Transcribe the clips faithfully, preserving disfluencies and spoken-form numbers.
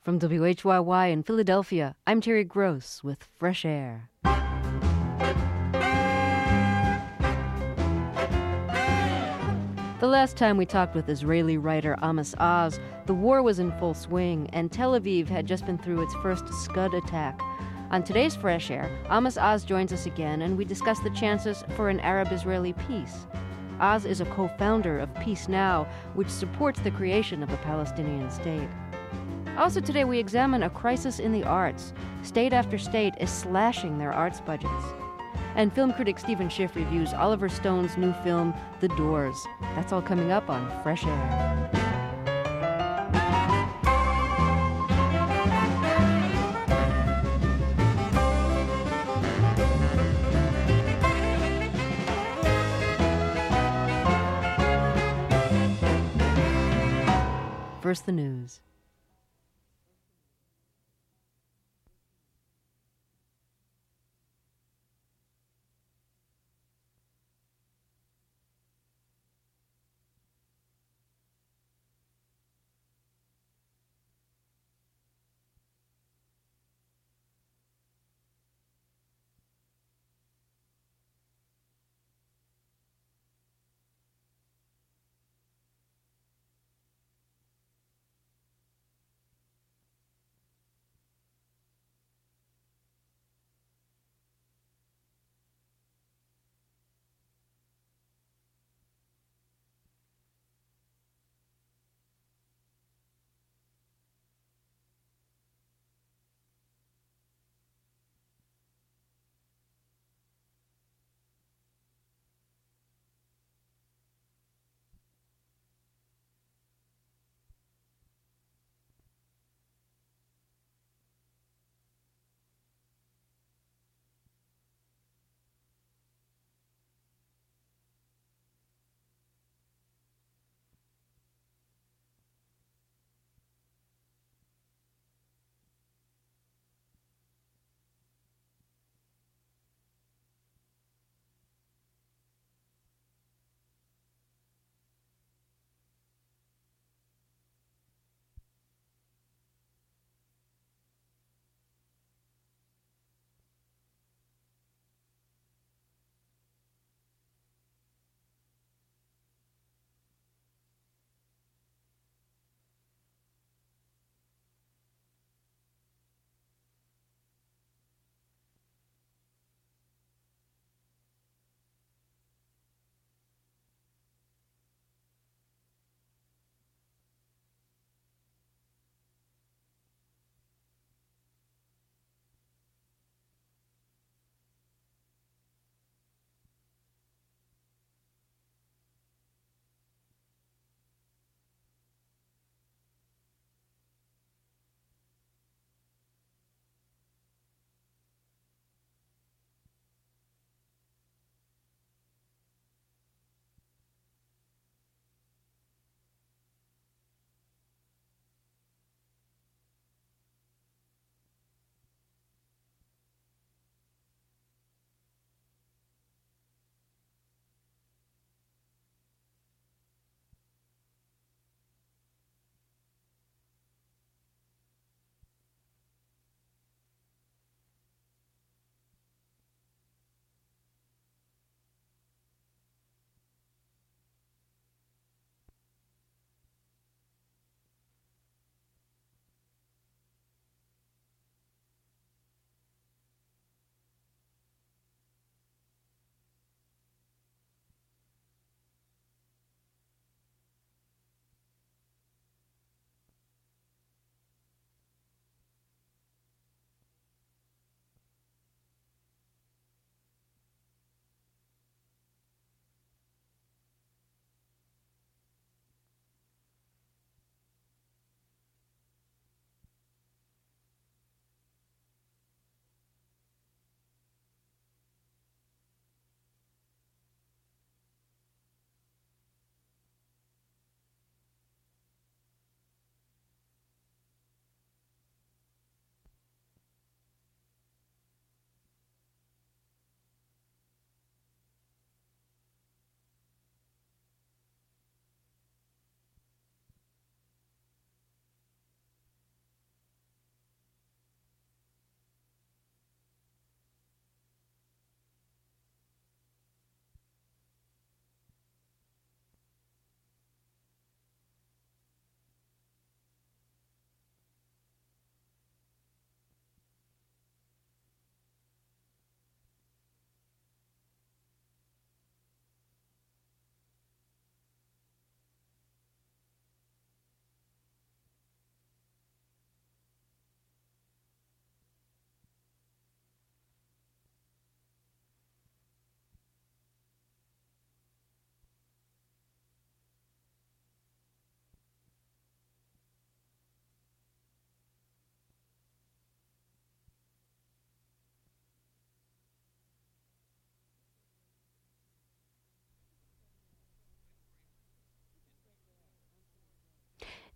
From W H Y Y in Philadelphia, I'm Terry Gross with Fresh Air. The last time we talked with Israeli writer Amos Oz, the war was in full swing, and Tel Aviv had just been through its first Scud attack. On today's Fresh Air, Amos Oz joins us again, and we discuss the chances for an Arab-Israeli peace. Oz is a co-founder of Peace Now, which supports the creation of a Palestinian state. Also today, we examine a crisis in the arts. State after state is slashing their arts budgets. And film critic Stephen Schiff reviews Oliver Stone's new film, The Doors. That's all coming up on Fresh Air. First, the news.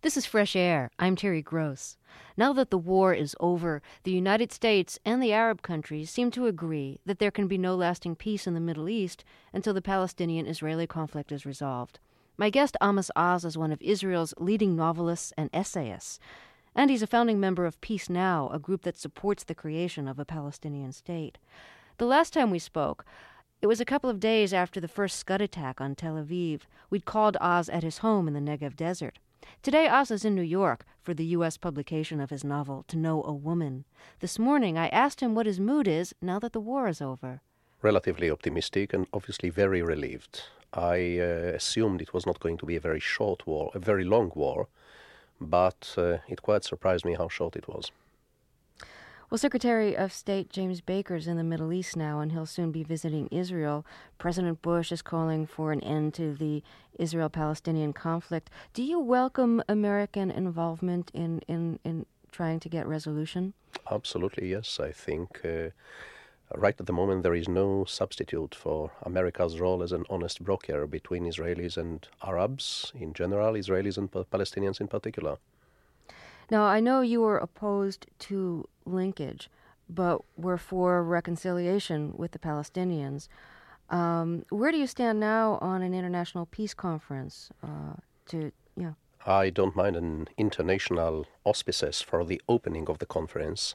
This is Fresh Air. I'm Terry Gross. Now that the war is over, the United States and the Arab countries seem to agree that there can be no lasting peace in the Middle East until the Palestinian-Israeli conflict is resolved. My guest, Amos Oz, is one of Israel's leading novelists and essayists, and he's a founding member of Peace Now, a group that supports the creation of a Palestinian state. The last time we spoke, it was a couple of days after the first Scud attack on Tel Aviv. We'd called Oz at his home in the Negev Desert. Today, Oz is in New York for the U S publication of his novel, To Know a Woman. This morning, I asked him what his mood is now that the war is over. Relatively optimistic and obviously very relieved. I uh, assumed it was not going to be a very short war, a very long war, but uh, it quite surprised me how short it was. Well, Secretary of State James Baker is in the Middle East now, and he'll soon be visiting Israel. President Bush is calling for an end to the Israel-Palestinian conflict. Do you welcome American involvement in, in, in trying to get resolution? Absolutely, yes. I think uh, right at the moment there is no substitute for America's role as an honest broker between Israelis and Arabs in general, Israelis and Palestinians in particular. Now, I know you were opposed to linkage, but were for reconciliation with the Palestinians. Um, where do you stand now on an international peace conference? Uh, to yeah, I don't mind an international auspices for the opening of the conference,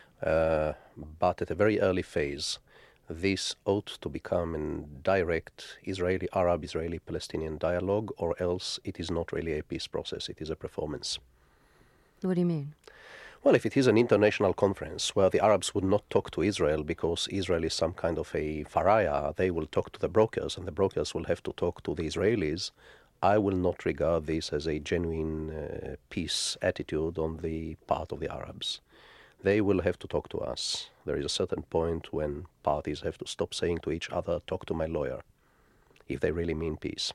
uh, but at a very early phase, this ought to become a direct Israeli-Arab, Israeli-Palestinian dialogue, or else it is not really a peace process, it is a performance. What do you mean? Well, if it is an international conference where the Arabs would not talk to Israel because Israel is some kind of a pariah, they will talk to the brokers and the brokers will have to talk to the Israelis. I will not regard this as a genuine uh, peace attitude on the part of the Arabs. They will have to talk to us. There is a certain point when parties have to stop saying to each other, talk to my lawyer, if they really mean peace.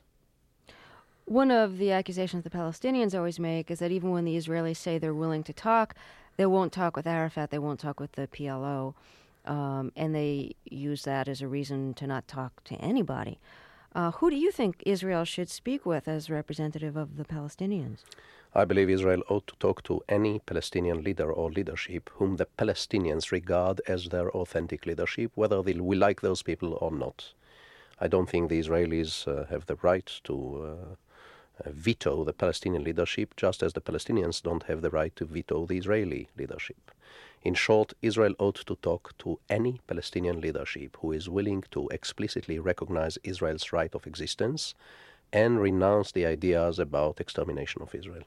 One of the accusations the Palestinians always make is that even when the Israelis say they're willing to talk, they won't talk with Arafat, they won't talk with the P L O, um, and they use that as a reason to not talk to anybody. Uh, who do you think Israel should speak with as representative of the Palestinians? I believe Israel ought to talk to any Palestinian leader or leadership whom the Palestinians regard as their authentic leadership, whether they, we like those people or not. I don't think the Israelis uh, have the right to uh, Uh, veto the Palestinian leadership, just as the Palestinians don't have the right to veto the Israeli leadership. In short, Israel ought to talk to any Palestinian leadership who is willing to explicitly recognize Israel's right of existence and renounce the ideas about extermination of Israel.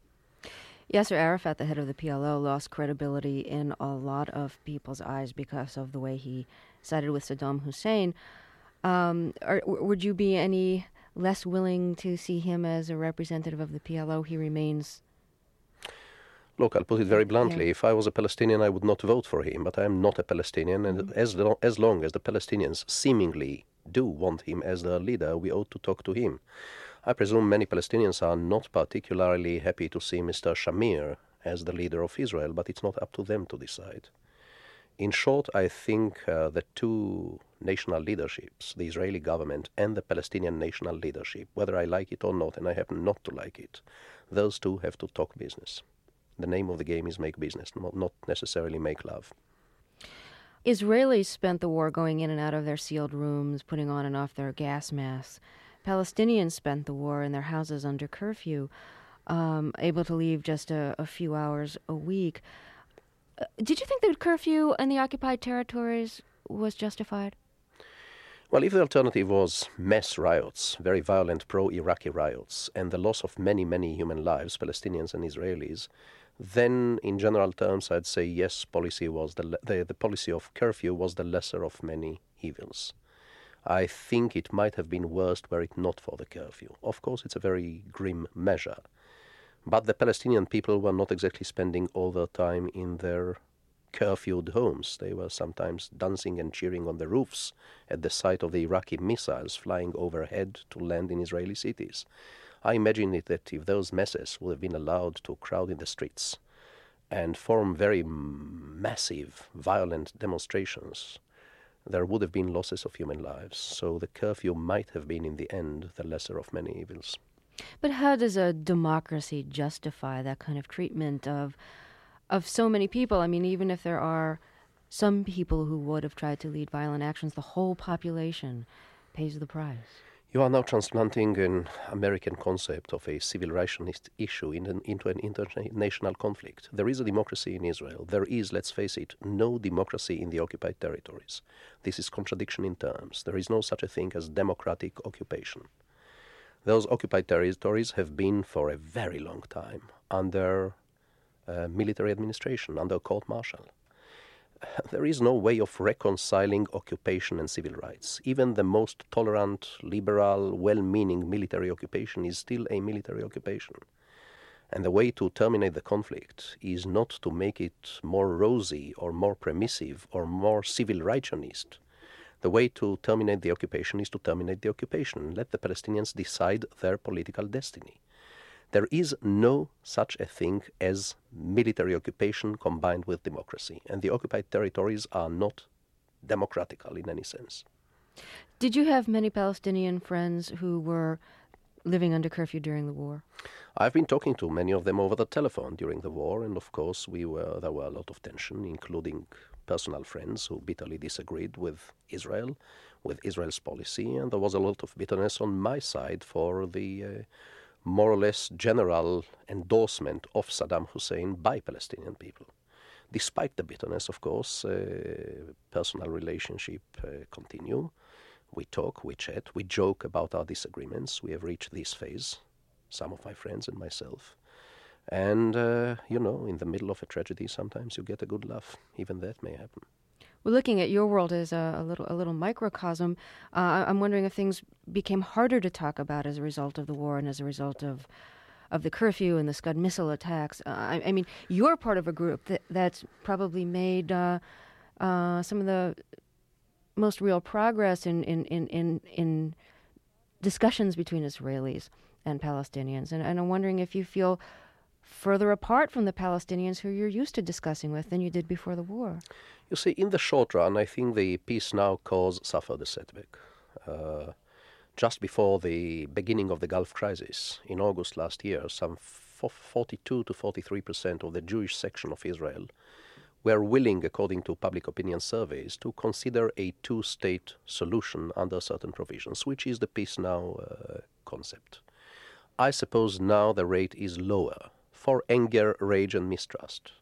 Yasser Arafat, the head of the P L O, lost credibility in a lot of people's eyes because of the way he sided with Saddam Hussein. Um, are, would you be any less willing to see him as a representative of the P L O? He remains... Look, I'll put it very bluntly. Yeah. If I was a Palestinian, I would not vote for him, but I am not a Palestinian, and mm-hmm. as, lo- as long as the Palestinians seemingly do want him as their leader, we ought to talk to him. I presume many Palestinians are not particularly happy to see Mister Shamir as the leader of Israel, but it's not up to them to decide. In short, I think uh, the two national leaderships, the Israeli government and the Palestinian national leadership, whether I like it or not, and I happen not to like it, those two have to talk business. The name of the game is make business, not, not necessarily make love. Israelis spent the war going in and out of their sealed rooms, putting on and off their gas masks. Palestinians spent the war in their houses under curfew, um, able to leave just a, a few hours a week. Uh, did you think that curfew in the occupied territories was justified? Well, if the alternative was mass riots, very violent pro-Iraqi riots, and the loss of many, many human lives, Palestinians and Israelis, then in general terms I'd say yes, policy was the, the, the policy of curfew was the lesser of many evils. I think it might have been worse were it not for the curfew. Of course, it's a very grim measure. But the Palestinian people were not exactly spending all their time in their curfewed homes. They were sometimes dancing and cheering on the roofs at the sight of the Iraqi missiles flying overhead to land in Israeli cities. I imagine it that if those masses would have been allowed to crowd in the streets and form very massive, violent demonstrations, there would have been losses of human lives. So the curfew might have been, in the end, the lesser of many evils. But how does a democracy justify that kind of treatment of of so many people? I mean, even if there are some people who would have tried to lead violent actions, the whole population pays the price. You are now transplanting an American concept of a civil rights issue in an, into an international conflict. There is a democracy in Israel. There is, let's face it, no democracy in the occupied territories. This is contradiction in terms. There is no such a thing as democratic occupation. Those occupied territories have been for a very long time under uh, military administration, under court-martial. There is no way of reconciling occupation and civil rights. Even the most tolerant, liberal, well-meaning military occupation is still a military occupation. And the way to terminate the conflict is not to make it more rosy or more permissive or more civil righteousist. The way to terminate the occupation is to terminate the occupation. Let the Palestinians decide their political destiny. There is no such a thing as military occupation combined with democracy, and the occupied territories are not democratical in any sense. Did you have many Palestinian friends who were living under curfew during the war? I've been talking to many of them over the telephone during the war, and of course we were there were a lot of tension, including personal friends who bitterly disagreed with Israel, with Israel's policy, and there was a lot of bitterness on my side for the uh, more or less general endorsement of Saddam Hussein by Palestinian people. Despite the bitterness, of course, uh, personal relationship uh, continue. We talk, we chat, we joke about our disagreements. We have reached this phase, some of my friends and myself. And, uh, you know, in the middle of a tragedy, sometimes you get a good laugh. Even that may happen. Well, looking at your world as a, a little a little microcosm, uh, I'm wondering if things became harder to talk about as a result of the war and as a result of of the curfew and the Scud missile attacks. Uh, I, I mean, you're part of a group that that's probably made uh, uh, some of the most real progress in in, in, in in discussions between Israelis and Palestinians. And, and I'm wondering if you feel further apart from the Palestinians who you're used to discussing with than you did before the war. You see, in the short run, I think the peace now cause suffered a setback. Uh, just before the beginning of the Gulf crisis, in August last year, some forty-two to forty-three percent of the Jewish section of Israel were willing, according to public opinion surveys, to consider a two-state solution under certain provisions, which is the peace now uh, concept. I suppose now the rate is lower for anger, rage, and mistrust.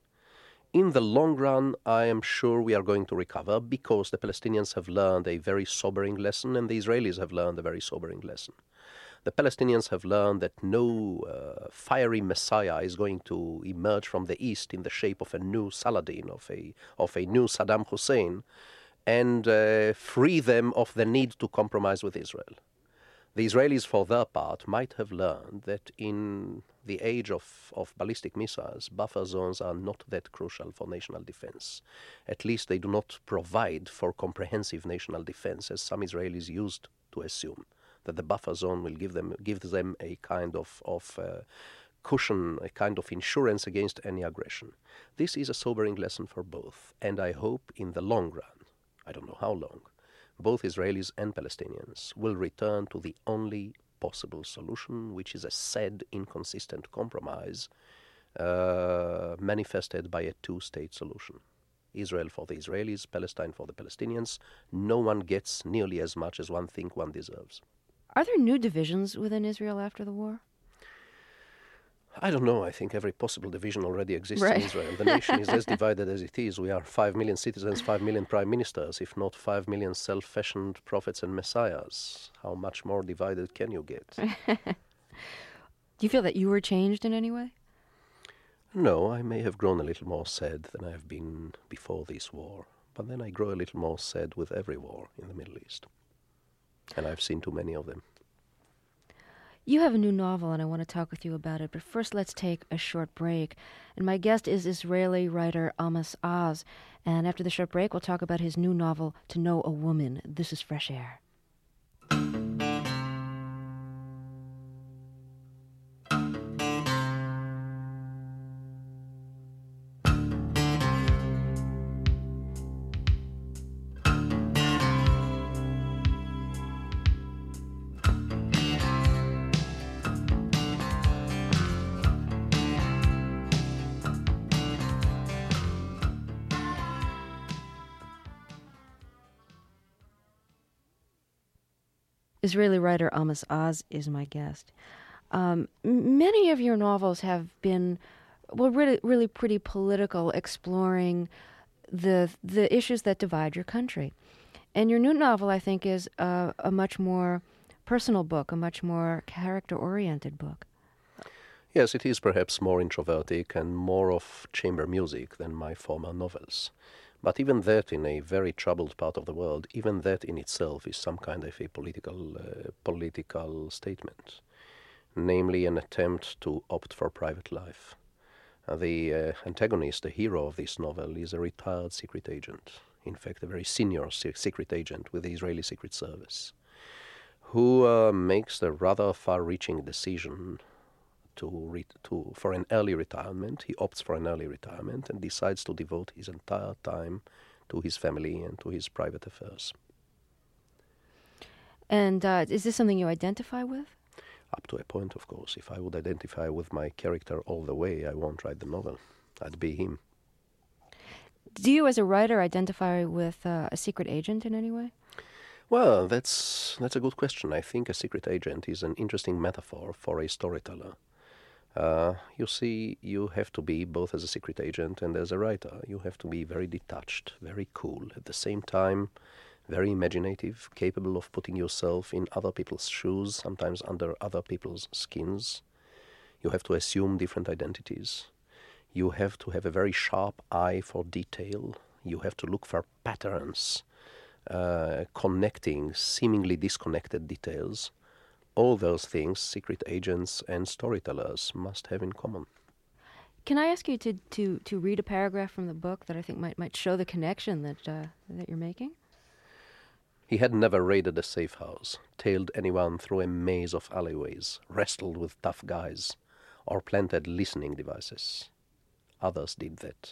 In the long run, I am sure we are going to recover because the Palestinians have learned a very sobering lesson and the Israelis have learned a very sobering lesson. The Palestinians have learned that no uh, fiery messiah is going to emerge from the east in the shape of a new Saladin, of a, of a new Saddam Hussein, and uh, free them of the need to compromise with Israel. The Israelis, for their part, might have learned that in the age of, of ballistic missiles, buffer zones are not that crucial for national defense. At least they do not provide for comprehensive national defense, as some Israelis used to assume, that the buffer zone will give them give them a kind of, of uh, cushion, a kind of insurance against any aggression. This is a sobering lesson for both, and I hope in the long run, I don't know how long, both Israelis and Palestinians will return to the only possible solution, which is a sad, inconsistent compromise uh, manifested by a two-state solution. Israel for the Israelis, Palestine for the Palestinians. No one gets nearly as much as one thinks one deserves. Are there new divisions within Israel after the war? I don't know. I think every possible division already exists right. in Israel. The nation is as divided as it is. We are five million citizens, five million prime ministers, if not five million self-fashioned prophets and messiahs. How much more divided can you get? Do you feel that you were changed in any way? No, I may have grown a little more sad than I have been before this war. But then I grow a little more sad with every war in the Middle East. And I've seen too many of them. You have a new novel, and I want to talk with you about it. But first, let's take a short break. And my guest is Israeli writer Amos Oz. And after the short break, we'll talk about his new novel, To Know a Woman. This is Fresh Air. Israeli writer Amos Oz is my guest. Um, m- many of your novels have been, well, really, really pretty political, exploring the the issues that divide your country. And your new novel, I think, is a, a much more personal book, a much more character-oriented book. Yes, it is perhaps more introvertic and more of chamber music than my former novels. But even that, in a very troubled part of the world, even that in itself is some kind of a political uh, political statement, namely an attempt to opt for private life. Uh, the uh, antagonist, the hero of this novel, is a retired secret agent, in fact a very senior se- secret agent with the Israeli Secret Service, who uh, makes the rather far-reaching decision to, re- to for an early retirement. He opts for an early retirement and decides to devote his entire time to his family and to his private affairs. And uh, is this something you identify with? Up to a point, of course. If I would identify with my character all the way, I won't write the novel. I'd be him. Do you, as a writer, identify with uh, a secret agent in any way? Well, that's that's a good question. I think a secret agent is an interesting metaphor for a storyteller. Uh, you see, you have to be, both as a secret agent and as a writer, you have to be very detached, very cool, at the same time very imaginative, capable of putting yourself in other people's shoes, sometimes under other people's skins. You have to assume different identities. You have to have a very sharp eye for detail. You have to look for patterns, uh, connecting seemingly disconnected details. All those things secret agents and storytellers must have in common. Can I ask you to, to, to read a paragraph from the book that I think might might show the connection that uh, that you're making? He had never raided a safe house, tailed anyone through a maze of alleyways, wrestled with tough guys, or planted listening devices. Others did that.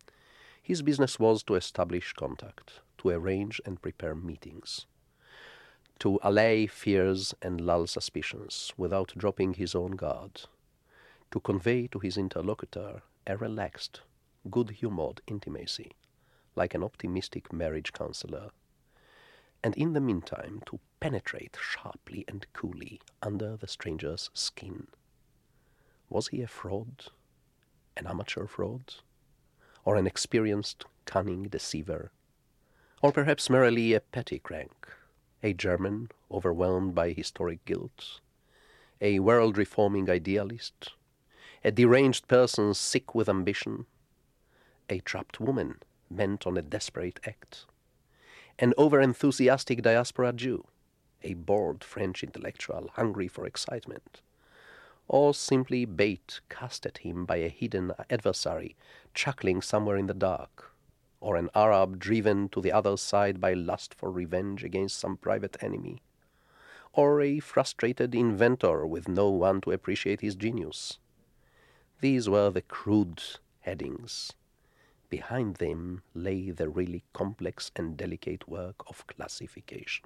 His business was to establish contact, to arrange and prepare meetings, to allay fears and lull suspicions without dropping his own guard, to convey to his interlocutor a relaxed, good-humored intimacy, like an optimistic marriage counselor, and in the meantime to penetrate sharply and coolly under the stranger's skin. Was he a fraud, an amateur fraud, or an experienced, cunning deceiver, or perhaps merely a petty crank, a German overwhelmed by historic guilt, a world-reforming idealist, a deranged person sick with ambition, a trapped woman bent on a desperate act, an over-enthusiastic diaspora Jew, a bored French intellectual hungry for excitement, or simply bait cast at him by a hidden adversary chuckling somewhere in the dark, or an Arab driven to the other side by lust for revenge against some private enemy, or a frustrated inventor with no one to appreciate his genius. These were the crude headings. Behind them lay the really complex and delicate work of classification.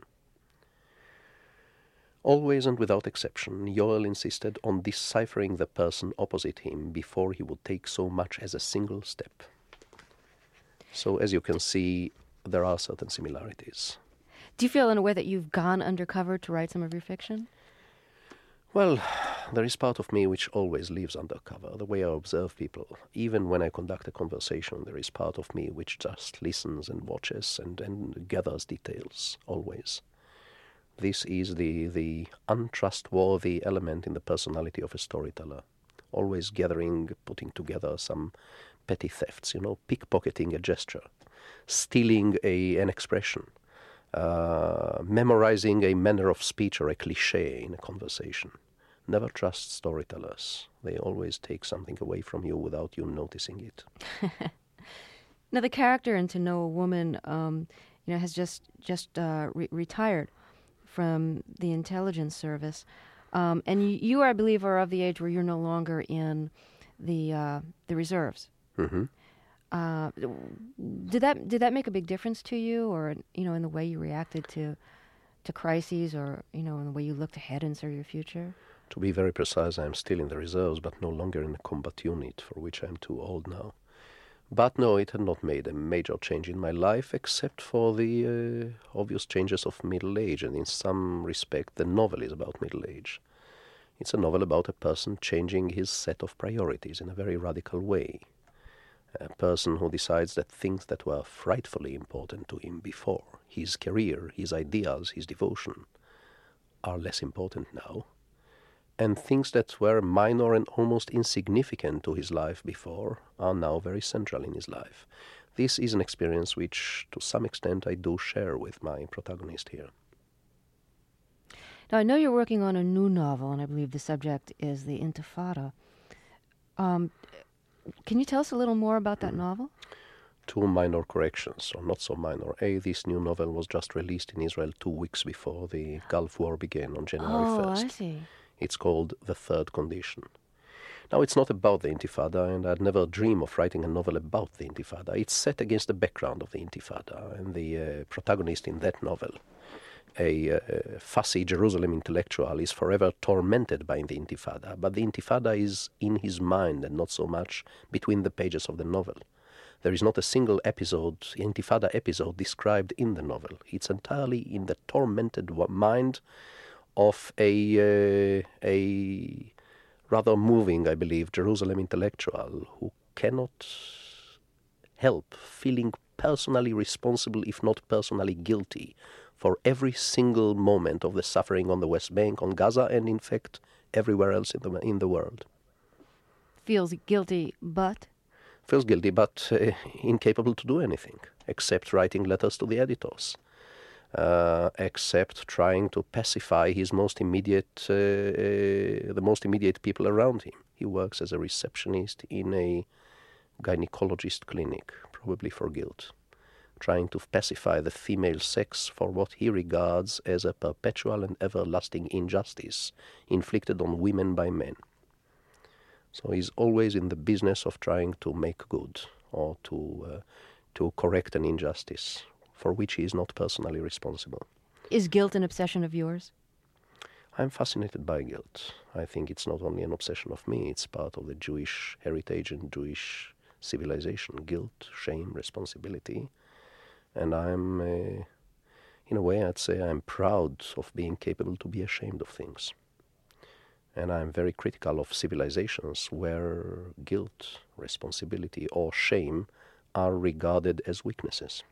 Always and without exception, Yoel insisted on deciphering the person opposite him before he would take so much as a single step. So, as you can see, there are certain similarities. Do you feel in a way that you've gone undercover to write some of your fiction? Well, there is part of me which always lives undercover, the way I observe people. Even when I conduct a conversation, there is part of me which just listens and watches and, and gathers details, always. This is the, the untrustworthy element in the personality of a storyteller, always gathering, putting together some petty thefts, you know, pickpocketing a gesture, stealing a, an expression, uh, memorizing a manner of speech or a cliché in a conversation. Never trust storytellers. They always take something away from you without you noticing it. Now, the character in To Know a Woman, um, you know, has just just uh, re- retired from the intelligence service, um, and you, you, I believe, are of the age where you're no longer in the uh, the reserves. Mm-hmm. Uh, did that did that make a big difference to you, or you know, in the way you reacted to to crises, or you know, in the way you looked ahead and saw your future? To be very precise, I am still in the reserves, but no longer in a combat unit, for which I am too old now. But no, it had not made a major change in my life, except for the uh, obvious changes of middle age, and in some respect the novel is about middle age. It's a novel about a person changing his set of priorities in a very radical way. A person who decides that things that were frightfully important to him before, his career, his ideals, his devotion, are less important now. And things that were minor and almost insignificant to his life before are now very central in his life. This is an experience which, to some extent, I do share with my protagonist here. Now, I know you're working on a new novel, and I believe the subject is the Intifada. Um, can you tell us a little more about that mm. novel? Two minor corrections, or not so minor. A, this new novel was just released in Israel two weeks before the Gulf War began on January oh, first. I see. It's called The Third Condition. Now, it's not about the Intifada, and I'd never dream of writing a novel about the Intifada. It's set against the background of the Intifada, and the uh, protagonist in that novel, a uh, fussy Jerusalem intellectual, is forever tormented by the Intifada, but the Intifada is in his mind and not so much between the pages of the novel. There is not a single episode, Intifada episode, described in the novel. It's entirely in the tormented mind of a uh, a rather moving, I believe, Jerusalem intellectual who cannot help feeling personally responsible, if not personally guilty, for every single moment of the suffering on the West Bank, on Gaza, and in fact everywhere else in the in the world. Feels guilty, but? Feels guilty, but uh, incapable to do anything, except writing letters to the editors. Uh, except trying to pacify his most immediate, uh, uh, the most immediate people around him. He works as a receptionist in a gynecologist clinic, probably for guilt, trying to pacify the female sex for what he regards as a perpetual and everlasting injustice inflicted on women by men. So he's always in the business of trying to make good or to uh, to correct an injustice for which he is not personally responsible. Is guilt an obsession of yours? I'm fascinated by guilt. I think it's not only an obsession of me, it's part of the Jewish heritage and Jewish civilization. Guilt, shame, responsibility. And I'm, uh, in a way, I'd say I'm proud of being capable to be ashamed of things. And I'm very critical of civilizations where guilt, responsibility, or shame are regarded as weaknesses.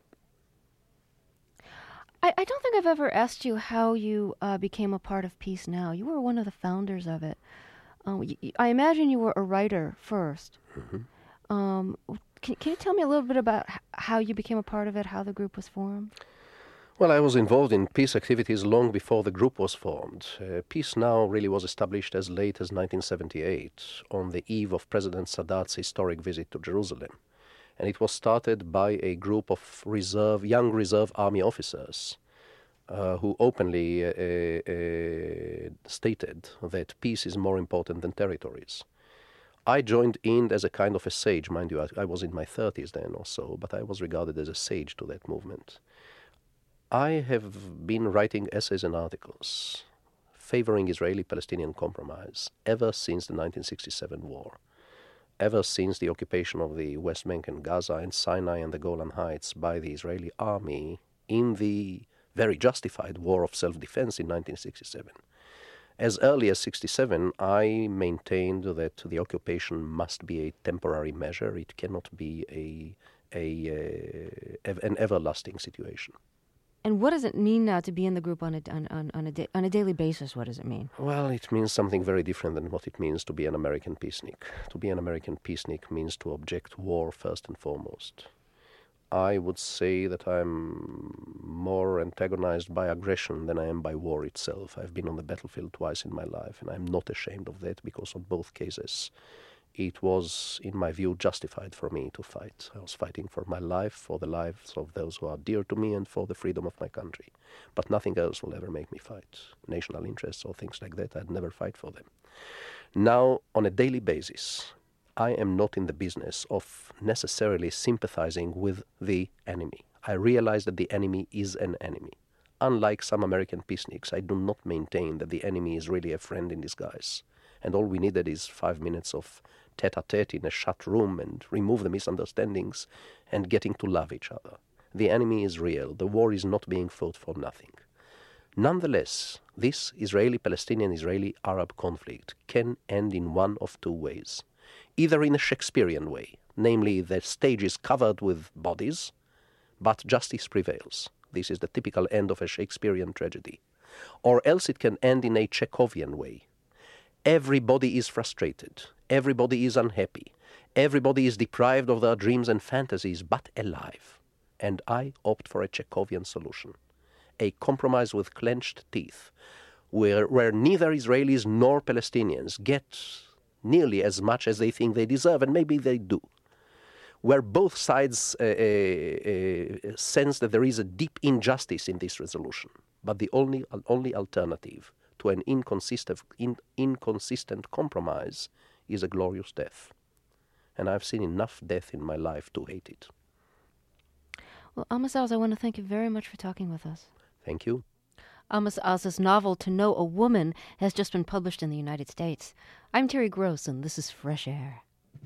I, I don't think I've ever asked you how you uh, became a part of Peace Now. You were one of the founders of it. Uh, y- I imagine you were a writer first. Mm-hmm. Um, can, can you tell me a little bit about h- how you became a part of it, how the group was formed? Well, I was involved in peace activities long before the group was formed. Uh, Peace Now really was established as late as nineteen seventy-eight, on the eve of President Sadat's historic visit to Jerusalem. And it was started by a group of reserve, young reserve army officers uh, who openly uh, uh, stated that peace is more important than territories. I joined in as a kind of a sage, mind you, I, I was in my thirties then or so, but I was regarded as a sage to that movement. I have been writing essays and articles favoring Israeli-Palestinian compromise ever since the nineteen sixty-seven war. Ever since the occupation of the West Bank and Gaza and Sinai and the Golan Heights by the Israeli army in the very justified war of self-defense in nineteen sixty-seven. As early as sixty-seven, I maintained that the occupation must be a temporary measure. It cannot be a, a, uh, an everlasting situation. And what does it mean now to be in the group on a, on, on, on, a, da- on a daily basis? What does it mean? Well, it means something very different than what it means to be an American peacenik. To be an American peacenik means to object war first and foremost. I would say that I'm more antagonized by aggression than I am by war itself. I've been on the battlefield twice in my life, and I'm not ashamed of that, because on both cases it was, in my view, justified for me to fight. I was fighting for my life, for the lives of those who are dear to me, and for the freedom of my country. But nothing else will ever make me fight. National interests or things like that, I'd never fight for them. Now, on a daily basis, I am not in the business of necessarily sympathizing with the enemy. I realize that the enemy is an enemy. Unlike some American peaceniks, I do not maintain that the enemy is really a friend in disguise. and all we needed is five minutes of tete-a-tete in a shut room and remove the misunderstandings and getting to love each other. The enemy is real. The war is not being fought for nothing. Nonetheless, this Israeli-Palestinian, Israeli-Arab conflict can end in one of two ways. Either in a Shakespearean way, namely the stage is covered with bodies, but justice prevails. This is the typical end of a Shakespearean tragedy. Or else it can end in a Chekhovian way. Everybody is frustrated. Everybody is unhappy. Everybody is deprived of their dreams and fantasies, but alive. And I opt for a Chekhovian solution. A compromise with clenched teeth, where, where neither Israelis nor Palestinians get nearly as much as they think they deserve, and maybe they do. Where both sides uh, uh, uh, sense that there is a deep injustice in this resolution, but the only only alternative to an inconsistent, in, inconsistent compromise is a glorious death. And I've seen enough death in my life to hate it. Well, Amos Oz, I want to thank you very much for talking with us. Thank you. Amos Oz's novel, To Know a Woman, has just been published in the United States. I'm Terry Gross, and this is Fresh Air.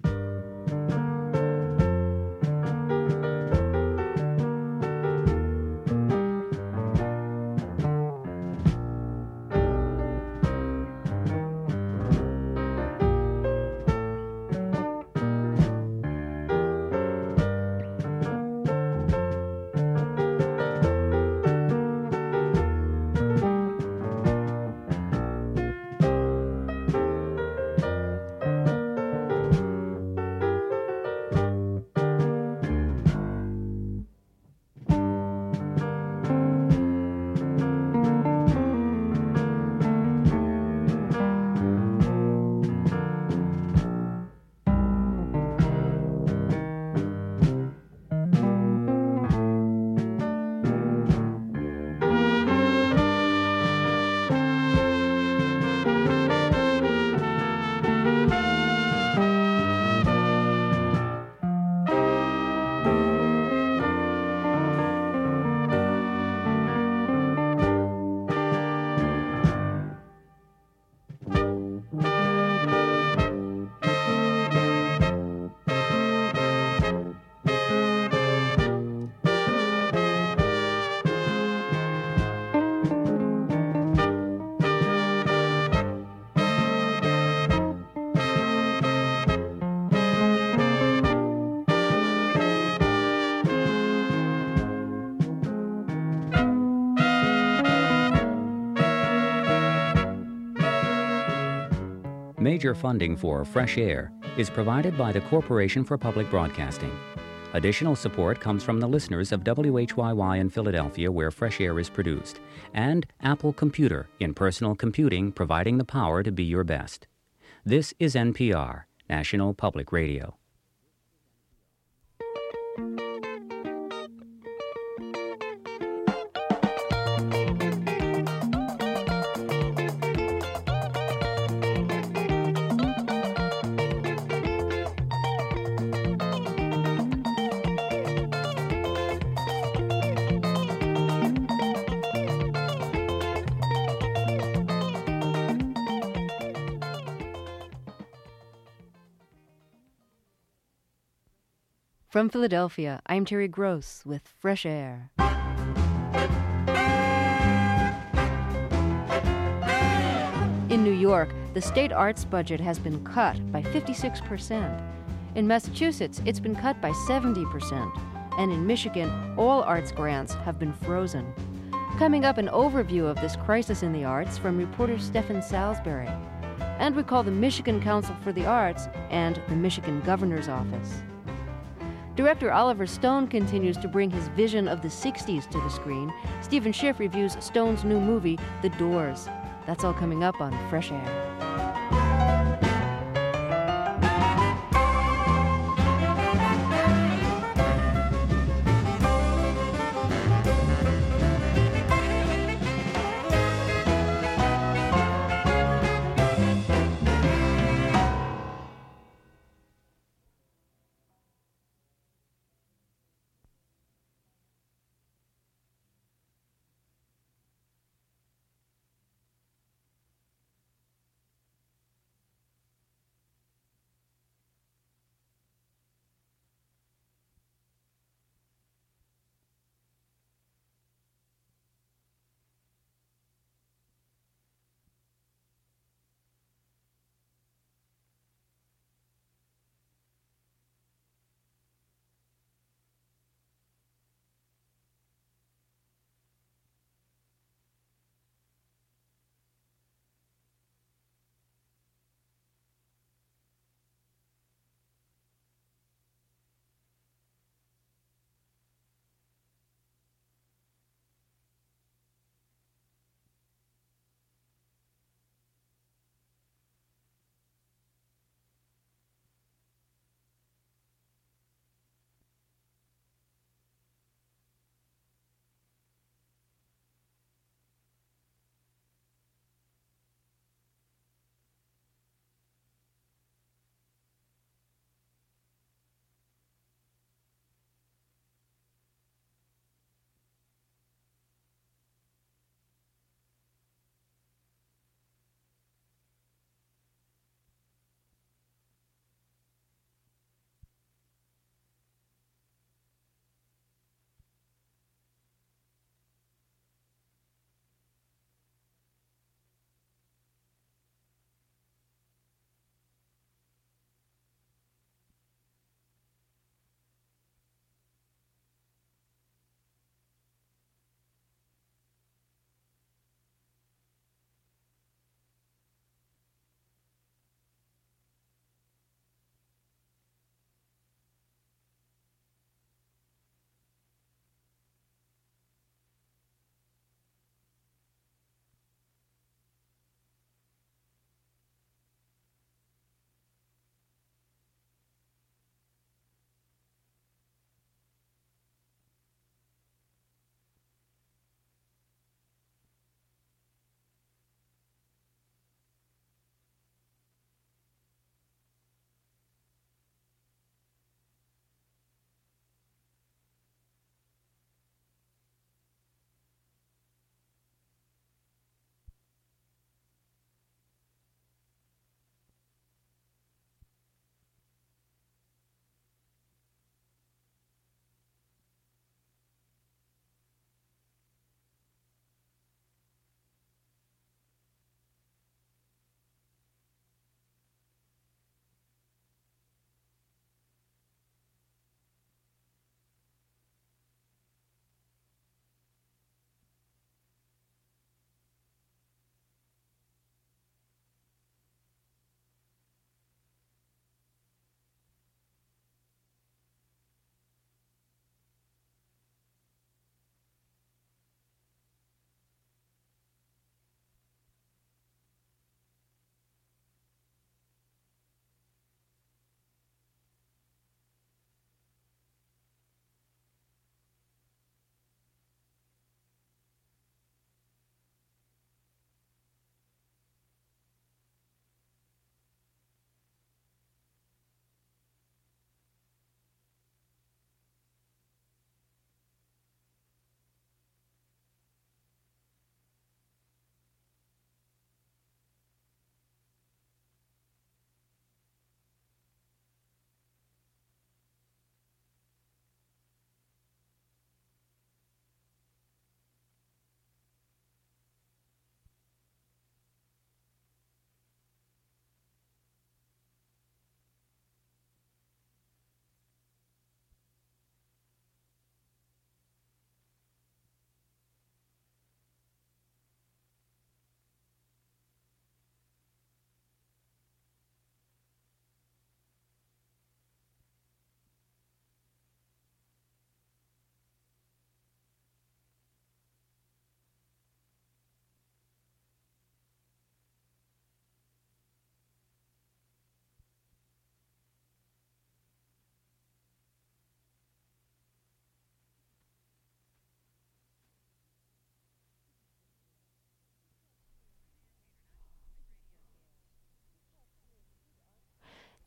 Major funding for Fresh Air is provided by the Corporation for Public Broadcasting. Additional support comes from the listeners of W H Y Y in Philadelphia, where Fresh Air is produced, and Apple Computer in personal computing, providing the power to be your best. This is N P R, National Public Radio. From Philadelphia, I'm Terry Gross with Fresh Air. In New York, the state arts budget has been cut by fifty-six percent. In Massachusetts, it's been cut by seventy percent. And in Michigan, all arts grants have been frozen. Coming up, an overview of this crisis in the arts from reporter Stephen Salisbury. And we call the Michigan Council for the Arts and the Michigan Governor's Office. Director Oliver Stone continues to bring his vision of the sixties to the screen. Stephen Schiff reviews Stone's new movie, The Doors. That's all coming up on Fresh Air.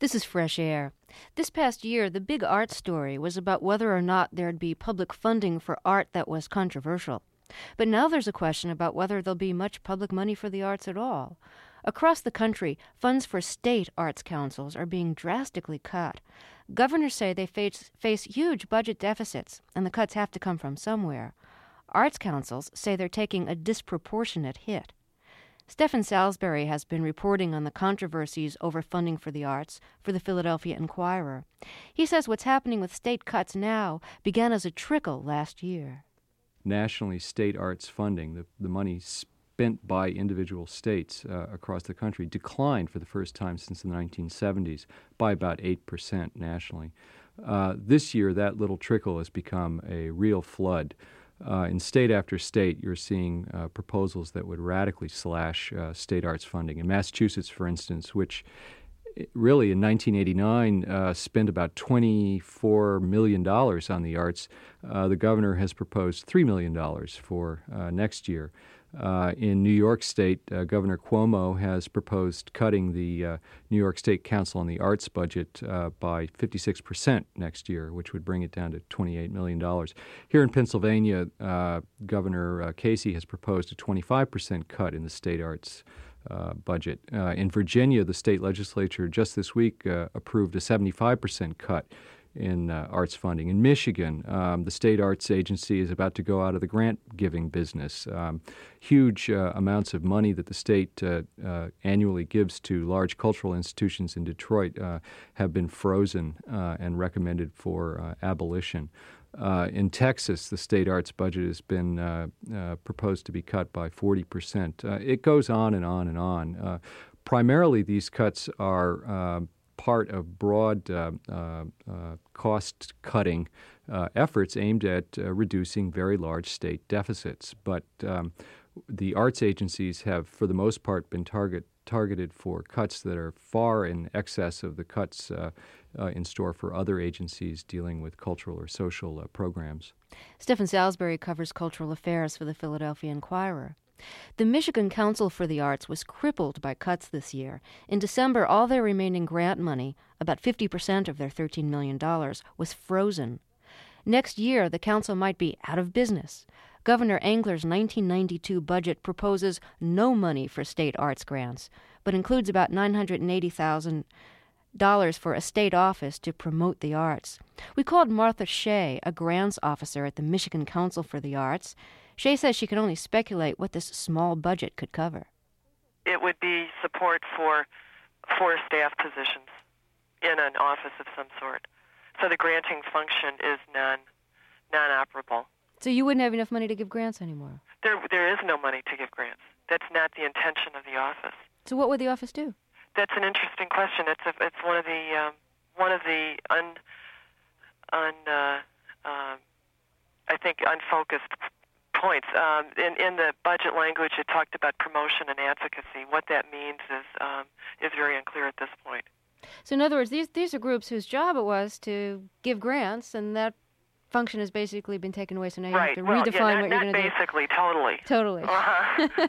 This is Fresh Air. This past year, the big art story was about whether or not there'd be public funding for art that was controversial. But now there's a question about whether there'll be much public money for the arts at all. Across the country, funds for state arts councils are being drastically cut. Governors say they face, face huge budget deficits, and the cuts have to come from somewhere. Arts councils say they're taking a disproportionate hit. Stephen Salisbury has been reporting on the controversies over funding for the arts for the Philadelphia Inquirer. He says what's happening with state cuts now began as a trickle last year. Nationally, state arts funding, the, the money spent by individual states uh, across the country, declined for the first time since the nineteen seventies by about eight percent nationally. Uh, this year, that little trickle has become a real flood. Uh, in state after state, you're seeing uh, proposals that would radically slash uh, state arts funding. In Massachusetts, for instance, which really in nineteen eighty-nine uh, spent about twenty-four million dollars on the arts, uh, the governor has proposed three million dollars for uh, next year. Uh, in New York State, uh, Governor Cuomo has proposed cutting the uh, New York State Council on the Arts budget uh, by fifty-six percent next year, which would bring it down to twenty-eight million dollars. Here in Pennsylvania, uh, Governor uh, Casey has proposed a twenty-five percent cut in the state arts uh, budget. Uh, in Virginia, the state legislature just this week uh, approved a seventy-five percent cut in uh, arts funding. In Michigan, um, the state arts agency is about to go out of the grant-giving business. Um, huge uh, amounts of money that the state uh, uh, annually gives to large cultural institutions in Detroit uh, have been frozen uh, and recommended for uh, abolition. Uh, in Texas, the state arts budget has been uh, uh, proposed to be cut by forty percent. Uh, it goes on and on and on. Uh, primarily, these cuts are uh, part of broad uh, uh, uh, cost-cutting uh, efforts aimed at uh, reducing very large state deficits. But um, the arts agencies have, for the most part, been target, targeted for cuts that are far in excess of the cuts uh, uh, in store for other agencies dealing with cultural or social uh, programs. Stephen Salisbury covers cultural affairs for the Philadelphia Inquirer. The Michigan Council for the Arts was crippled by cuts this year. In December, all their remaining grant money, about fifty percent of their thirteen million dollars, was frozen. Next year, the council might be out of business. Governor Engler's nineteen ninety-two budget proposes no money for state arts grants, but includes about nine hundred eighty thousand dollars for a state office to promote the arts. We called Martha Shea, a grants officer at the Michigan Council for the Arts. Shea says she can only speculate what this small budget could cover. It would be support for for staff positions in an office of some sort. So the granting function is non non-operable. So you wouldn't have enough money to give grants anymore? There there is no money to give grants. That's not the intention of the office. So what would the office do? That's an interesting question. It's a, it's one of the um, one of the un un uh, uh, I think unfocused points. Um, in, in the budget language, it talked about promotion and advocacy. What that means is um, is very unclear at this point. So in other words, these these are groups whose job it was to give grants, and that function has basically been taken away. So now you right. have to well, redefine yeah, not, what you're going to do. Not basically, totally. Totally. Uh-huh.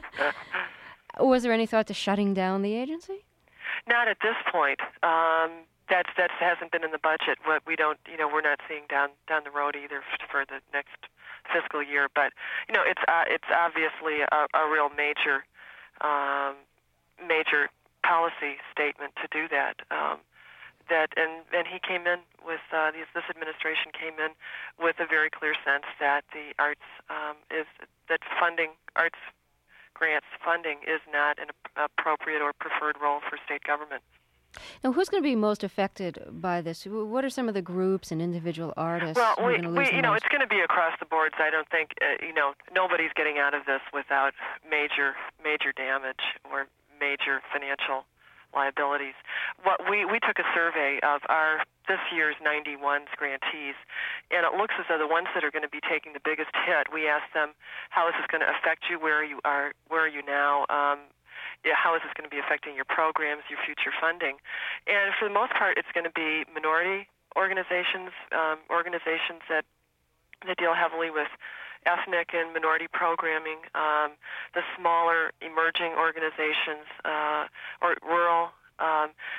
Was there any thought to shutting down the agency? Not at this point. Um, that's that hasn't been in the budget. What we don't, you know, we're not seeing down down the road either for the next fiscal year. But you know, it's uh, it's obviously a, a real major um, major policy statement to do that. Um, that and and he came in with uh, this, this administration came in with a very clear sense that the arts um, is that funding arts grants funding is not an appropriate or preferred role for state government. Now, who's going to be most affected by this? What are some of the groups and individual artists well, who are we, going to lose we, the you know, most? It's going to be across the boards. I don't think, uh, you know, nobody's getting out of this without major, major damage or major financial liabilities. What we, we took a survey of our this year's ninety-one's grantees, and it looks as though the ones that are going to be taking the biggest hit, we asked them, how is this going to affect you? Where are you are where are you now? Um, yeah, how is this going to be affecting your programs, your future funding? And for the most part, it's going to be minority organizations, um, organizations that that deal heavily with ethnic and minority programming, um, the smaller emerging organizations, uh, or rural, um,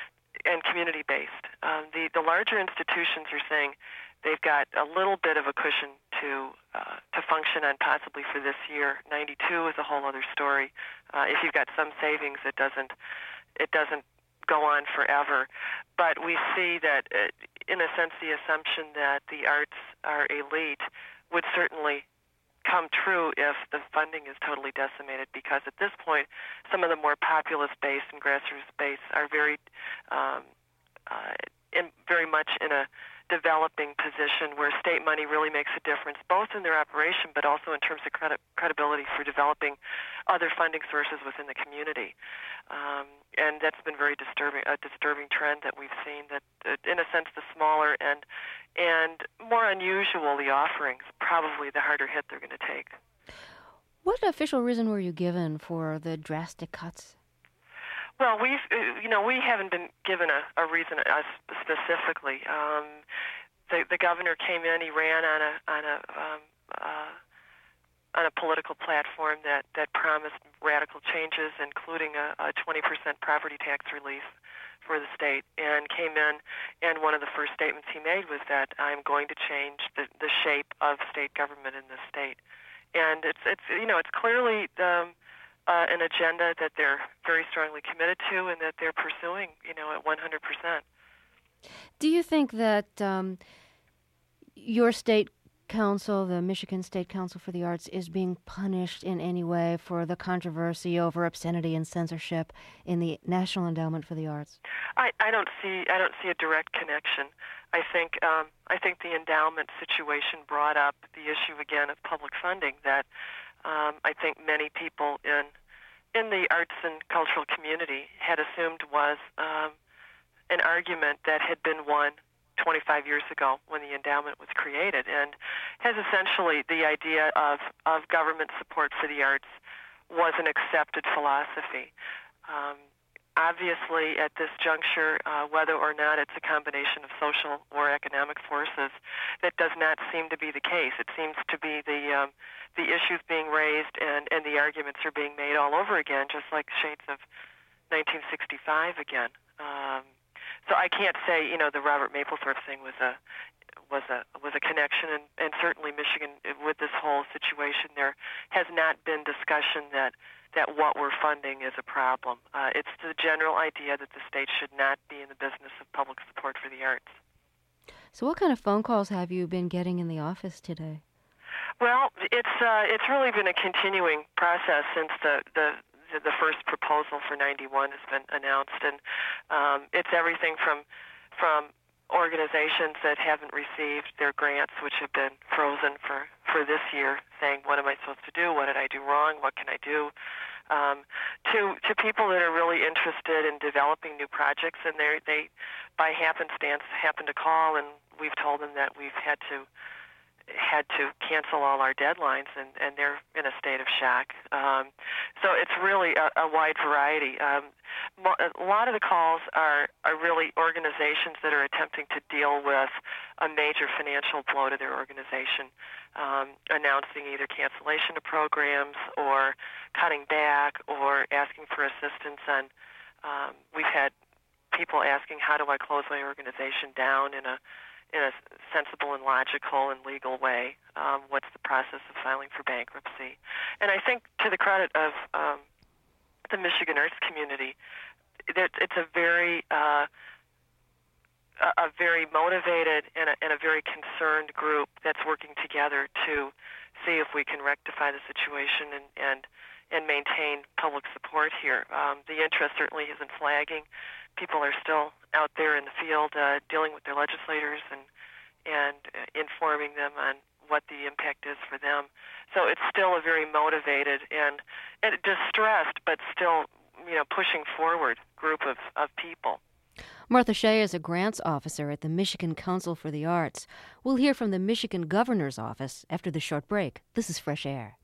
and community-based. Um, the, the larger institutions are saying they've got a little bit of a cushion to uh, to function on possibly for this year. ninety-two is a whole other story. Uh, if you've got some savings, it doesn't it doesn't go on forever. But we see that, uh, in a sense, the assumption that the arts are elite would certainly come true if the funding is totally decimated, because at this point, some of the more populist base and grassroots base are very, um, uh, in, very much in a developing position where state money really makes a difference, both in their operation but also in terms of credi- credibility for developing other funding sources within the community. Um, and that's been very disturbing, a disturbing trend that we've seen, that, uh, in a sense, the smaller and and more unusual the offerings, probably the harder hit they're going to take. What official reason were you given for the drastic cuts? Well, we've, uh, you know, we haven't been given a, a reason uh, specifically. Um, the, the governor came in, he ran on a on a um, uh, on a political platform that, that promised radical changes, including a, a twenty percent property tax relief for the state, and came in, and one of the first statements he made was that I'm going to change the, the shape of state government in this state. And it's, it's you know, it's clearly um, uh, an agenda that they're very strongly committed to and that they're pursuing, you know, at one hundred percent. Do you think that um, your state council, the Michigan State Council for the Arts, is being punished in any way for the controversy over obscenity and censorship in the National Endowment for the Arts? I, I don't see I don't see a direct connection. I think um, I think the endowment situation brought up the issue again of public funding that um, I think many people in in the arts and cultural community had assumed was um, an argument that had been won twenty-five years ago when the endowment was created, and has essentially the idea of, of government support for the arts was an accepted philosophy. Um, obviously, at this juncture, uh, whether or not it's a combination of social or economic forces, that does not seem to be the case. It seems to be the um, the issues being raised and, and the arguments are being made all over again, just like shades of nineteen sixty-five again. Um, So I can't say, you know, the Robert Mapplethorpe thing was a was a was a connection, and, and certainly Michigan, with this whole situation, there has not been discussion that that what we're funding is a problem. Uh, it's the general idea that the state should not be in the business of public support for the arts. So what kind of phone calls have you been getting in the office today? Well, it's uh, it's really been a continuing process since the the. the first proposal for ninety-one has been announced, and um, it's everything from from organizations that haven't received their grants, which have been frozen for, for this year, saying, what am I supposed to do? What did I do wrong? What can I do? Um, to to people that are really interested in developing new projects, and they they by happenstance happen to call, and we've told them that we've had to had to cancel all our deadlines, and, and they're in a state of shock. Um, so it's really a, a wide variety. Um, a lot of the calls are, are really organizations that are attempting to deal with a major financial blow to their organization, um, announcing either cancellation of programs or cutting back or asking for assistance. And um, we've had people asking, how do I close my organization down in a in a sensible and logical and legal way? Um, what's the process of filing for bankruptcy? And I think, to the credit of um, the Michigan arts community, that it's a very uh, a very motivated and a, and a very concerned group that's working together to see if we can rectify the situation and and, and maintain public support here. Um, the interest certainly isn't flagging. People are still out there in the field uh, dealing with their legislators and and uh, informing them on what the impact is for them. So it's still a very motivated and, and distressed, but still, you know, pushing forward group of, of people. Martha Shea is a grants officer at the Michigan Council for the Arts. We'll hear from the Michigan Governor's Office after the short break. This is Fresh Air.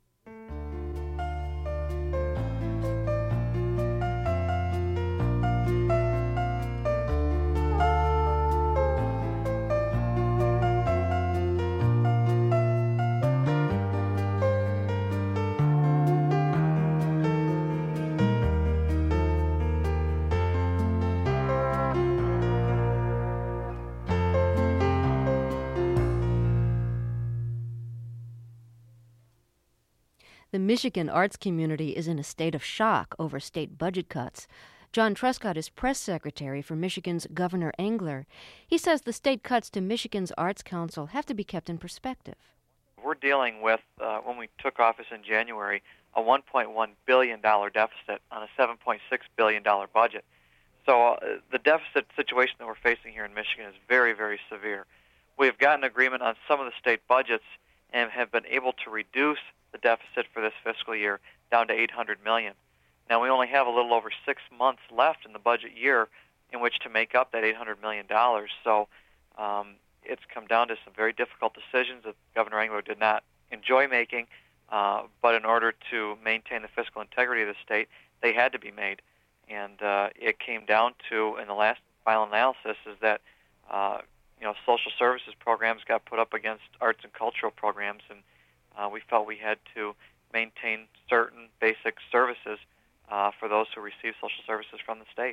The Michigan arts community is in a state of shock over state budget cuts. John Truscott is press secretary for Michigan's Governor Engler. He says the state cuts to Michigan's Arts Council have to be kept in perspective. We're dealing with, uh, when we took office in January, a one point one billion dollars deficit on a seven point six billion dollars budget. So uh, the deficit situation that we're facing here in Michigan is very, very severe. We've gotten agreement on some of the state budgets and have been able to reduce the deficit for this fiscal year down to eight hundred million dollars. Now, we only have a little over six months left in the budget year in which to make up that eight hundred million dollars. So um, it's come down to some very difficult decisions that Governor Engler did not enjoy making, uh, but in order to maintain the fiscal integrity of the state, they had to be made. And uh, it came down to, in the last final analysis, is that uh, you know social services programs got put up against arts and cultural programs, and uh, we felt we had to maintain certain basic services Uh, for those who receive social services from the state.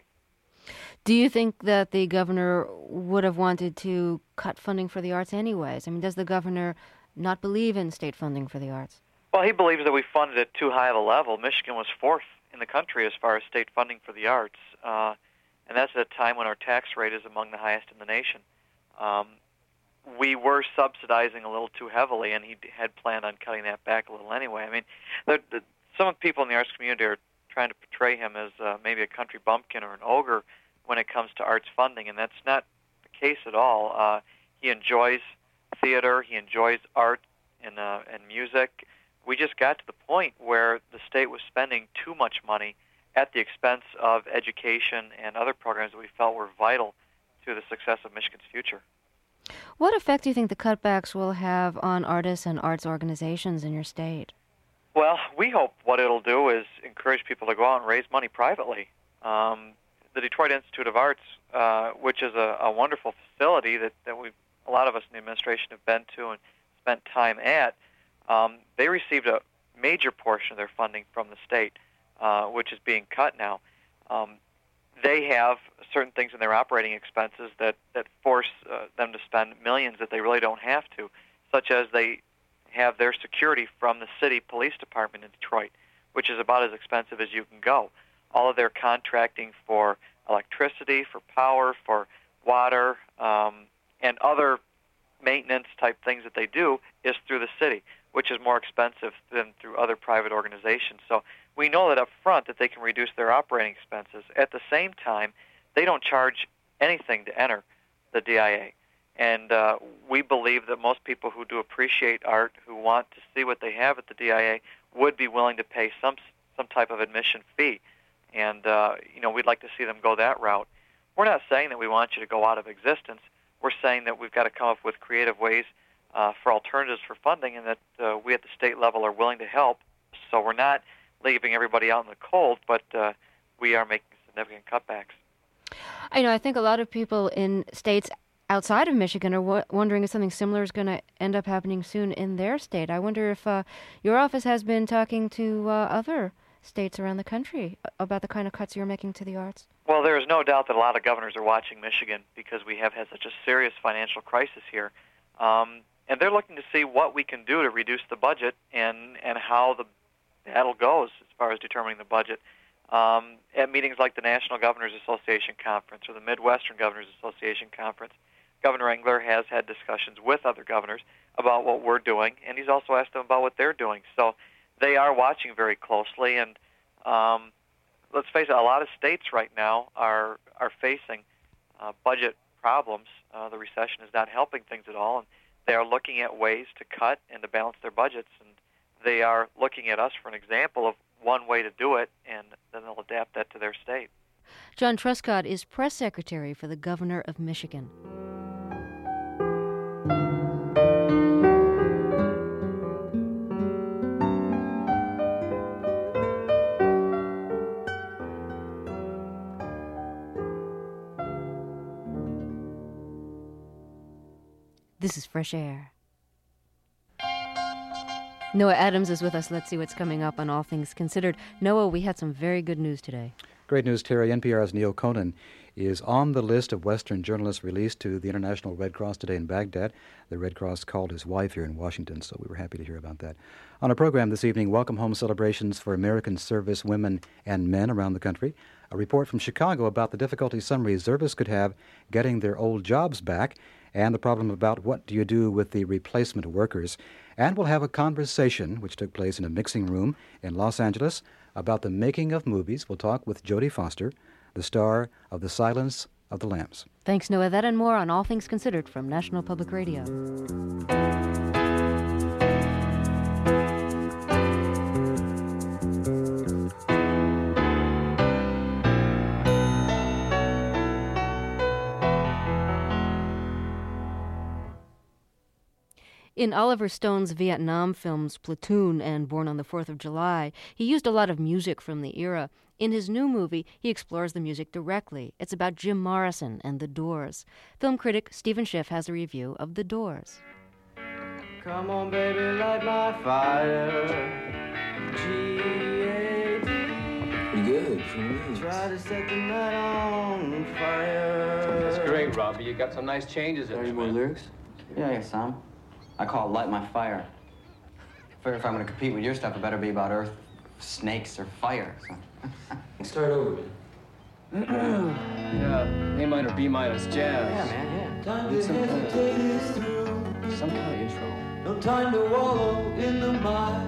Do you think that the governor would have wanted to cut funding for the arts anyways? I mean, does the governor not believe in state funding for the arts? Well, he believes that we funded at too high of a level. Michigan was fourth in the country as far as state funding for the arts, uh, and that's at a time when our tax rate is among the highest in the nation. Um, we were subsidizing a little too heavily, and he had planned on cutting that back a little anyway. I mean, the, the, some people in the arts community are trying to portray him as uh, maybe a country bumpkin or an ogre when it comes to arts funding, and that's not the case at all. Uh, he enjoys theater, he enjoys art and, uh, and music. We just got to the point where the state was spending too much money at the expense of education and other programs that we felt were vital to the success of Michigan's future. What effect do you think the cutbacks will have on artists and arts organizations in your state? Well, we hope what it'll do is encourage people to go out and raise money privately. Um, the Detroit Institute of Arts, uh, which is a, a wonderful facility that, that we a lot of us in the administration have been to and spent time at, um, they received a major portion of their funding from the state, uh, which is being cut now. Um, they have certain things in their operating expenses that, that force uh, them to spend millions that they really don't have to, such as they have their security from the city police department in Detroit, which is about as expensive as you can go. All of their contracting for electricity, for power, for water, um, and other maintenance-type things that they do is through the city, which is more expensive than through other private organizations. So we know that up front that they can reduce their operating expenses. At the same time, they don't charge anything to enter the D I A. And uh, we believe that most people who do appreciate art, who want to see what they have at the D I A, would be willing to pay some some type of admission fee. And, uh, you know, we'd like to see them go that route. We're not saying that we want you to go out of existence. We're saying that we've got to come up with creative ways uh, for alternatives for funding, and that uh, we at the state level are willing to help. So we're not leaving everybody out in the cold, but uh, we are making significant cutbacks. I know, I think a lot of people in states outside of Michigan are w- wondering if something similar is going to end up happening soon in their state. I wonder if uh, your office has been talking to uh, other states around the country about the kind of cuts you're making to the arts. Well, there is no doubt that a lot of governors are watching Michigan because we have had such a serious financial crisis here. Um, and they're looking to see what we can do to reduce the budget and, and how the battle goes as far as determining the budget. Um, at meetings like the National Governors Association Conference or the Midwestern Governors Association Conference, Governor Engler has had discussions with other governors about what we're doing, and he's also asked them about what they're doing. So they are watching very closely, and um, let's face it, a lot of states right now are are facing uh, budget problems. Uh, the recession is not helping things at all, and they are looking at ways to cut and to balance their budgets, and they are looking at us for an example of one way to do it, and then they'll adapt that to their state. John Truscott is press secretary for the governor of Michigan. This is Fresh Air. Noah Adams is with us. Let's see what's coming up on All Things Considered. Noah, we had some very good news today. Great news, Terry. N P R's Neil Conan is on the list of Western journalists released to the International Red Cross today in Baghdad. The Red Cross called his wife here in Washington, so we were happy to hear about that. On our program this evening, welcome home celebrations for American service women and men around the country. A report from Chicago about the difficulty some reservists could have getting their old jobs back, and the problem about what do you do with the replacement workers. And we'll have a conversation, which took place in a mixing room in Los Angeles, about the making of movies. We'll talk with Jodie Foster, the star of The Silence of the Lambs. Thanks, Noah. That and more on All Things Considered from National Public Radio. In Oliver Stone's Vietnam films Platoon and Born on the Fourth of July, he used a lot of music from the era. In his new movie, he explores the music directly. It's about Jim Morrison and The Doors. Film critic Stephen Schiff has a review of The Doors. Come on, baby, light my fire. G A D. Pretty good for me. Try to set the night on fire. That's great, Robbie. You got some nice changes in there. Any more lyrics? Yeah, yeah, some. I call it Light My Fire. I figure if I'm gonna compete with your stuff, it better be about earth, snakes, or fire. So. Start over, man. Yeah, A minor, B minus, jazz. Yeah, man, yeah. Time to some kind of, some kind of intro. No time to wallow in the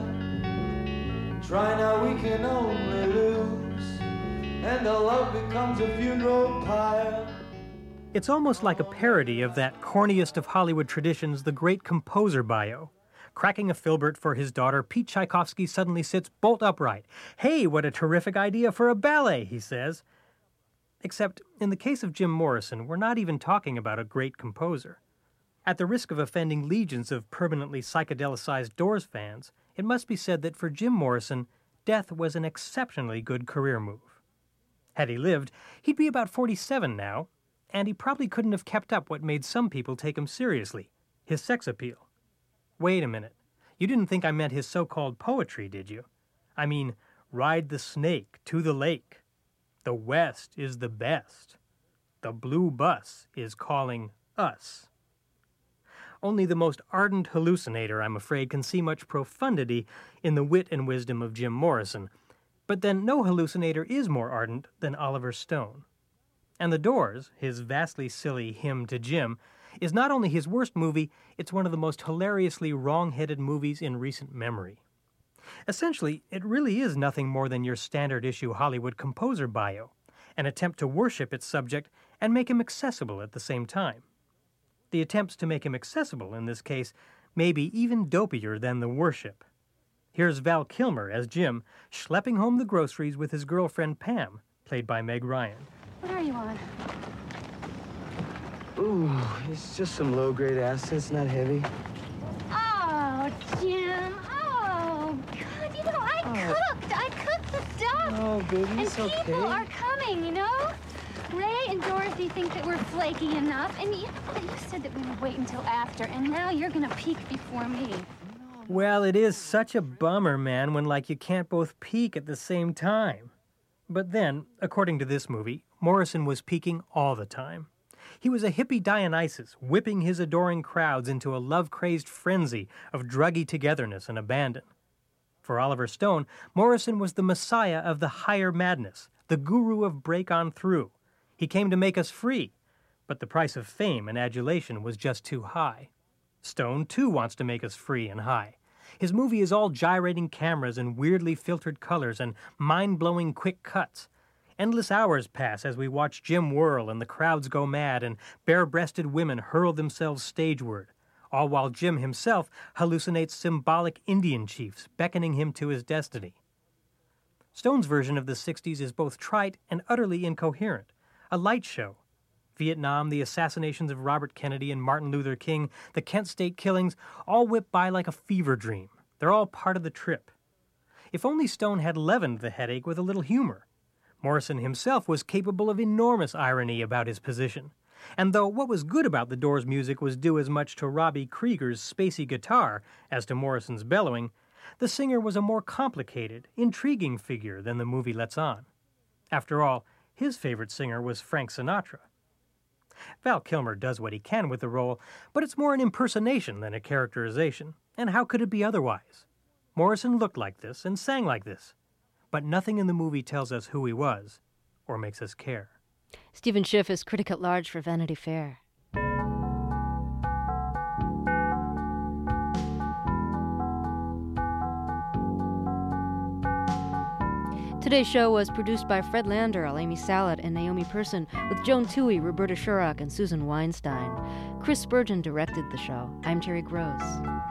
mire. Try now, we can only lose. And our love becomes a funeral pyre. It's almost like a parody of that corniest of Hollywood traditions, the great composer bio. Cracking a filbert for his daughter, Pete Tchaikovsky suddenly sits bolt upright. Hey, what a terrific idea for a ballet, he says. Except, in the case of Jim Morrison, we're not even talking about a great composer. At the risk of offending legions of permanently psychedelicized Doors fans, it must be said that for Jim Morrison, death was an exceptionally good career move. Had he lived, he'd be about forty-seven now, and he probably couldn't have kept up what made some people take him seriously, his sex appeal. Wait a minute. You didn't think I meant his so-called poetry, did you? I mean, ride the snake to the lake. The West is the best. The blue bus is calling us. Only the most ardent hallucinator, I'm afraid, can see much profundity in the wit and wisdom of Jim Morrison. But then no hallucinator is more ardent than Oliver Stone. And The Doors, his vastly silly hymn to Jim, is not only his worst movie, it's one of the most hilariously wrong-headed movies in recent memory. Essentially, it really is nothing more than your standard-issue Hollywood composer bio, an attempt to worship its subject and make him accessible at the same time. The attempts to make him accessible, in this case, may be even dopier than the worship. Here's Val Kilmer as Jim, schlepping home the groceries with his girlfriend Pam, played by Meg Ryan. What are you on? Ooh, it's just some low-grade acids, not heavy. Oh, Jim. Oh, God, you know, I Oh. cooked. I cooked the stuff. Oh, baby, and it's okay. people are coming, you know? Ray and Dorothy think that we're flaky enough, and you, you said that we would wait until after, and now you're gonna peek before me. Well, it is such a bummer, man, when, like, you can't both peak at the same time. But then, according to this movie, Morrison was peaking all the time. He was a hippie Dionysus, whipping his adoring crowds into a love-crazed frenzy of druggy togetherness and abandon. For Oliver Stone, Morrison was the messiah of the higher madness, the guru of break on through. He came to make us free, but the price of fame and adulation was just too high. Stone, too, wants to make us free and high. His movie is all gyrating cameras and weirdly filtered colors and mind-blowing quick cuts. Endless hours pass as we watch Jim whirl and the crowds go mad and bare-breasted women hurl themselves stageward, all while Jim himself hallucinates symbolic Indian chiefs beckoning him to his destiny. Stone's version of the sixties is both trite and utterly incoherent, a light show. Vietnam, the assassinations of Robert Kennedy and Martin Luther King, the Kent State killings, all whip by like a fever dream. They're all part of the trip. If only Stone had leavened the headache with a little humor. Morrison himself was capable of enormous irony about his position. And though what was good about the Doors' music was due as much to Robbie Krieger's spacey guitar as to Morrison's bellowing, the singer was a more complicated, intriguing figure than the movie lets on. After all, his favorite singer was Frank Sinatra. Val Kilmer does what he can with the role, but it's more an impersonation than a characterization. And how could it be otherwise? Morrison looked like this and sang like this, but nothing in the movie tells us who he was or makes us care. Stephen Schiff is critic at large for Vanity Fair. Today's show was produced by Fred Lander, Alemi Salat, and Naomi Person, with Joan Toohey, Roberta Shurock, and Susan Weinstein. Chris Spurgeon directed the show. I'm Terry Gross.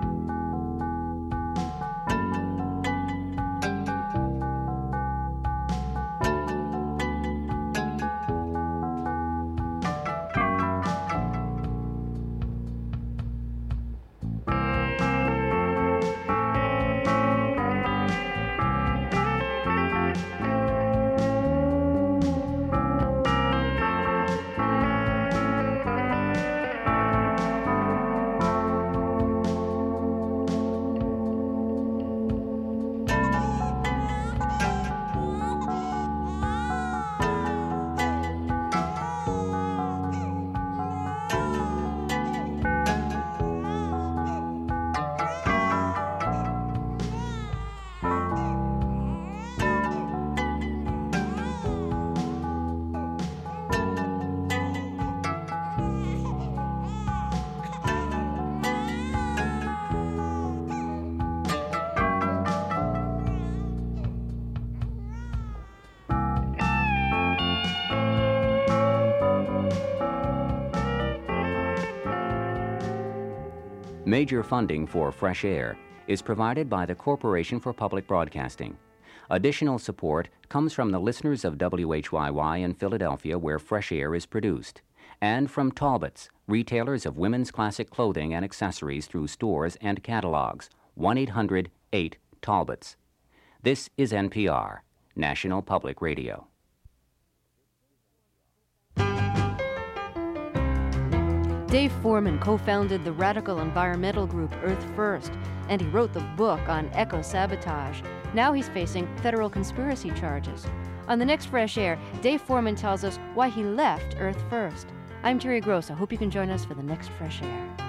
Major funding for Fresh Air is provided by the Corporation for Public Broadcasting. Additional support comes from the listeners of W H Y Y in Philadelphia, where Fresh Air is produced, and from Talbots, retailers of women's classic clothing and accessories through stores and catalogs. one eight hundred eight Talbots. This is N P R, National Public Radio. Dave Foreman co-founded the radical environmental group Earth First, and he wrote the book on eco-sabotage. Now he's facing federal conspiracy charges. On the next Fresh Air, Dave Foreman tells us why he left Earth First. I'm Terry Gross. I hope you can join us for the next Fresh Air.